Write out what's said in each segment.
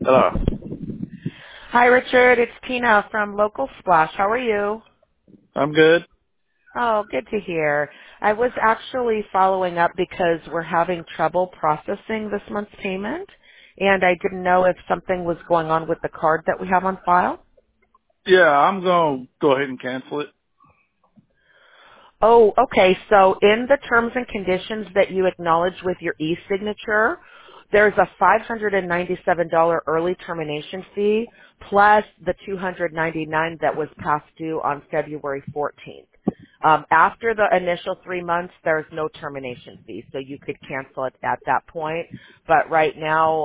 Hello. Hi, Richard. It's Tina from Local Splash. How are you? I'm good. Oh, good to hear. I was actually following up because we're having trouble processing this month's payment, and I didn't know if something was going on with the card that we have on file. Yeah, I'm gonna go ahead and cancel it. Oh, okay. So in the terms and conditions that you acknowledge with your e-signature, there's a $597 early termination fee plus the $299 that was past due on February 14th. After the initial 3 months, there's no termination fee, so you could cancel it at that point. But right now,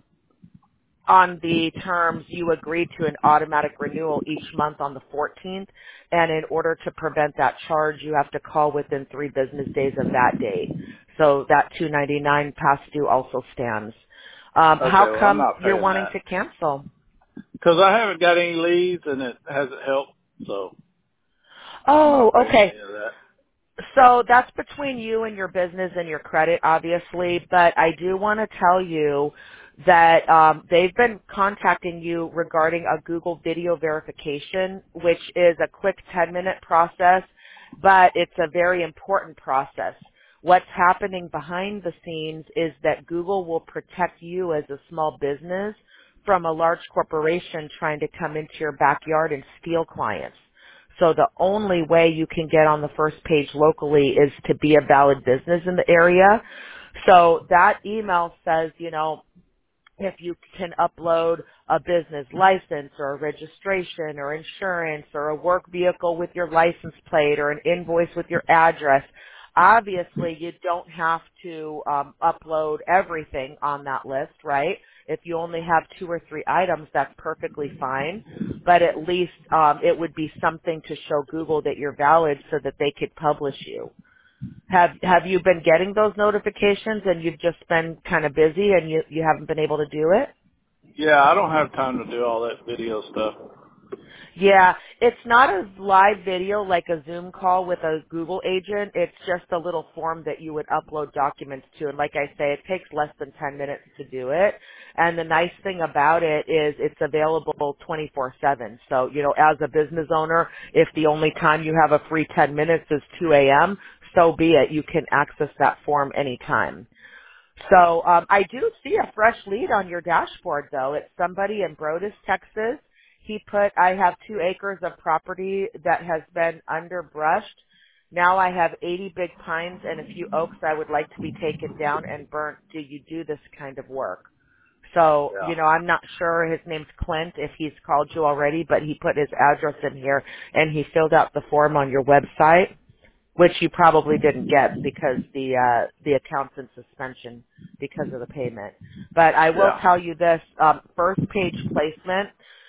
on the terms, you agreed to an automatic renewal each month on the 14th, and in order to prevent that charge, you have to call within 3 business days of that date. So that 299 past due also stands. Okay, How well, I'm come not you're paying wanting that to cancel? because I haven't got any leads and it hasn't helped, so I'm Oh, not paying okay. any of that. So that's between you and your business and your credit, obviously, but I do want to tell you that they've been contacting you regarding a Google video verification, which is a quick 10-minute process, but it's a very important process. What's happening behind the scenes is that Google will protect you as a small business from a large corporation trying to come into your backyard and steal clients. So the only way you can get on the first page locally is to be a valid business in the area. So that email says, if you can upload a business license or a registration or insurance or a work vehicle with your license plate or an invoice with your address. Obviously, you don't have to upload everything on that list, right? If you only have 2 or 3 items, that's perfectly fine. But at least it would be something to show Google that you're valid so that they could publish you. Have you been getting those notifications and you've just been kind of busy and you haven't been able to do it? Yeah, I don't have time to do all that video stuff. Yeah, it's not a live video like a Zoom call with a Google agent. It's just a little form that you would upload documents to. And like I say, it takes less than 10 minutes to do it. And the nice thing about it is it's available 24/7. So, as a business owner, if the only time you have a free 10 minutes is 2 a.m., so be it. You can access that form anytime. So I do see a fresh lead on your dashboard, though. It's somebody in Brodus, Texas. He put, I have 2 acres of property that has been underbrushed. Now I have 80 big pines and a few oaks I would like to be taken down and burnt. Do you do this kind of work? So, Yeah. I'm not sure his name's Clint if he's called you already, but he put his address in here and he filled out the form on your website, which you probably didn't get because the account's in suspension because of the payment. But I will Yeah. tell you this, first page placement,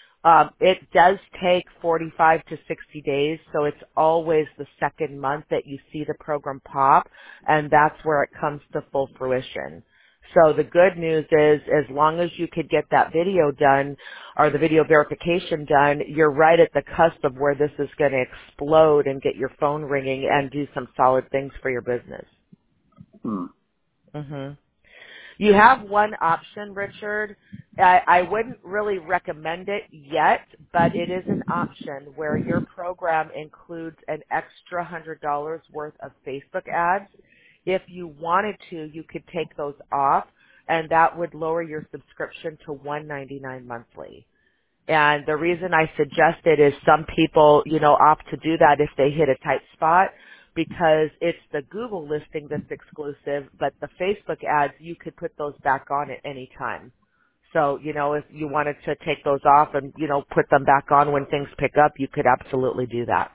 it does take 45 to 60 days, so it's always the second month that you see the program pop, and that's where it comes to full fruition. So the good news is, as long as you could get that video done, or the video verification done, you're right at the cusp of where this is going to explode and get your phone ringing and do some solid things for your business. Hmm. hmm You have one option, Richard. I wouldn't really recommend it yet, but it is an option where your program includes an extra $100 worth of Facebook ads. If you wanted to, you could take those off, and that would lower your subscription to $199 monthly. And the reason I suggest it is some people, opt to do that if they hit a tight spot because it's the Google listing that's exclusive, but the Facebook ads, you could put those back on at any time. So, if you wanted to take those off and, put them back on when things pick up, you could absolutely do that.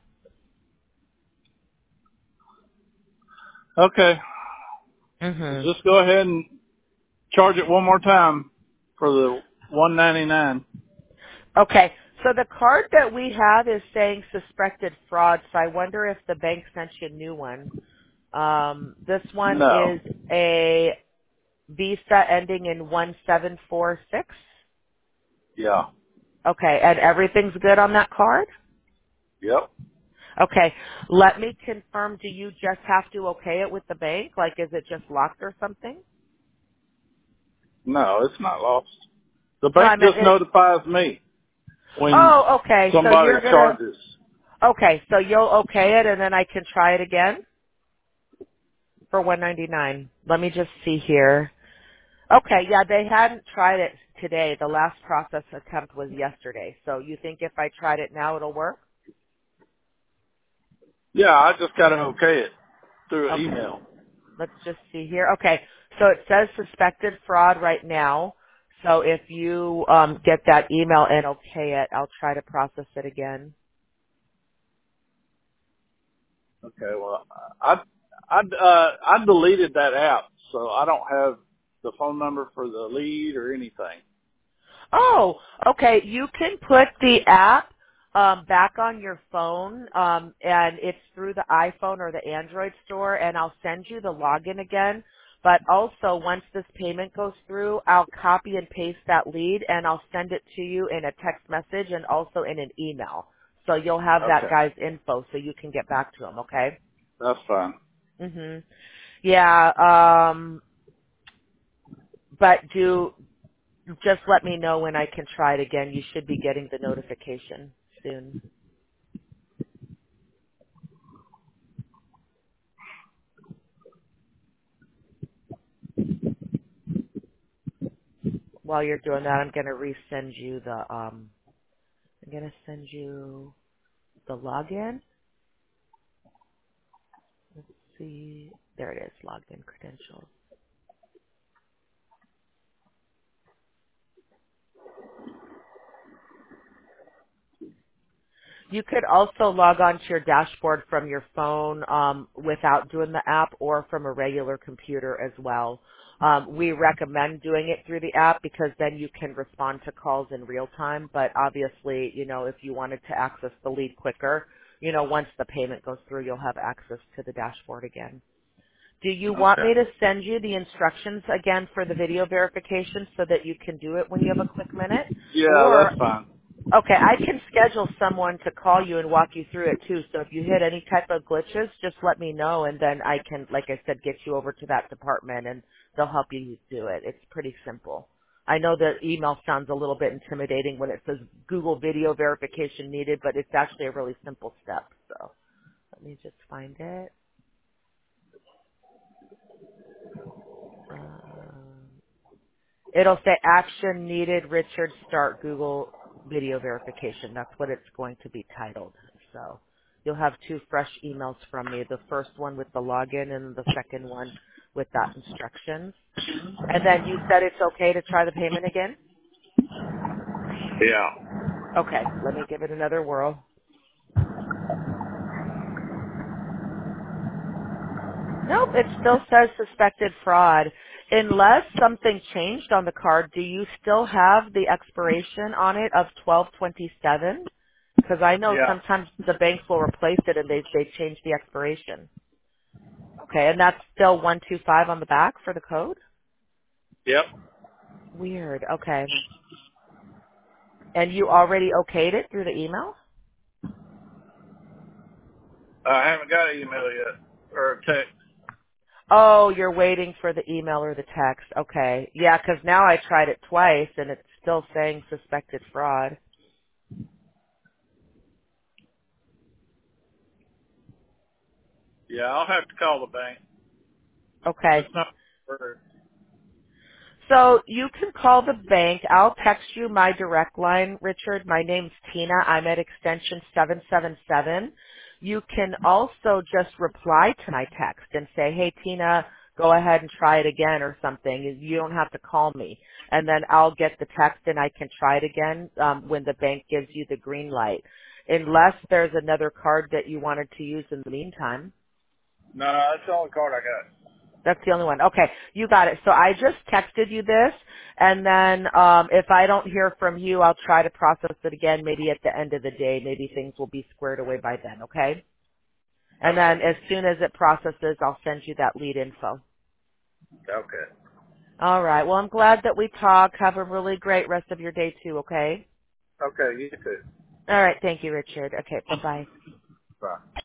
Okay. Well, hmm just go ahead and charge it one more time for the 199. Okay. So the card that we have is saying suspected fraud, so I wonder if the bank sent you a new one. This one No. is a Visa ending in 1746. Yeah. Okay, and everything's good on that card? Yep. Okay, let me confirm, do you just have to okay it with the bank? Like, is it just locked or something? No, it's not lost. The No, I bank meant just it. notifies me when Oh, okay. So somebody you're gonna. charges. Okay, so you'll okay it, and then I can try it again for 199. Let me just see here. Okay, yeah, they hadn't tried it today. The last process attempt was yesterday. So you think if I tried it now, it'll work? Yeah, I just got to okay it through an Okay. email. Let's just see here. Okay, so it says suspected fraud right now. So if you get that email and okay it, I'll try to process it again. Okay, well, I deleted that app, so I don't have the phone number for the lead or anything. Oh, okay. You can put the app back on your phone, and it's through the iPhone or the Android store, and I'll send you the login again. But also, once this payment goes through, I'll copy and paste that lead, and I'll send it to you in a text message and also in an email. So you'll have that Okay, guy's info, so you can get back to him. Okay. that's fine. Mhm. Yeah. But just let me know when I can try it again. You should be getting the notification soon. While you're doing that, I'm going to resend you I'm going to send you the login. Let's see. There it is, login credentials. You could also log on to your dashboard from your phone without doing the app or from a regular computer as well. We recommend doing it through the app because then you can respond to calls in real time. But obviously, if you wanted to access the lead quicker, once the payment goes through, you'll have access to the dashboard again. Do you want Okay. me to send you the instructions again for the video verification so that you can do it when you have a quick minute? Yeah, Or that's fine. okay, I can schedule someone to call you and walk you through it too. So if you hit any type of glitches, just let me know and then I can, like I said, get you over to that department and they'll help you do it. It's pretty simple. I know the email sounds a little bit intimidating when it says Google video verification needed, but it's actually a really simple step. So let me just find it. Um, It'll say action needed, Richard, start Google video verification. That's what it's going to be titled. So you'll have two fresh emails from me. The first one with the login and the second one with that instructions. And then you said it's okay to try the payment again? Yeah. Okay, let me give it another whirl. Nope, it still says suspected fraud. Unless something changed on the card, do you still have the expiration on it of 12/27? Because I know Yeah. sometimes the banks will replace it and they change the expiration. Okay, and that's still 125 on the back for the code? Yep. Weird. Okay. And you already okayed it through the email? I haven't got an email yet or a text. Oh, you're waiting for the email or the text. Okay. Yeah, 'cause now I tried it twice and it's still saying suspected fraud. Yeah, I'll have to call the bank. Okay. It's not for. So you can call the bank. I'll text you my direct line, Richard. My name's Tina. I'm at extension 777. You can also just reply to my text and say, hey, Tina, go ahead and try it again or something. You don't have to call me. And then I'll get the text and I can try it again when the bank gives you the green light. Unless there's another card that you wanted to use in the meantime. No, that's the only card I got. That's the only one. Okay, you got it. So I just texted you this, and then if I don't hear from you, I'll try to process it again maybe at the end of the day. Maybe things will be squared away by then, okay? And then Okay. as soon as it processes, I'll send you that lead info. Okay. All right. Well, I'm glad that we talked. Have a really great rest of your day, too, okay? Okay, you too. All right. Thank you, Richard. Okay, bye-bye. Bye.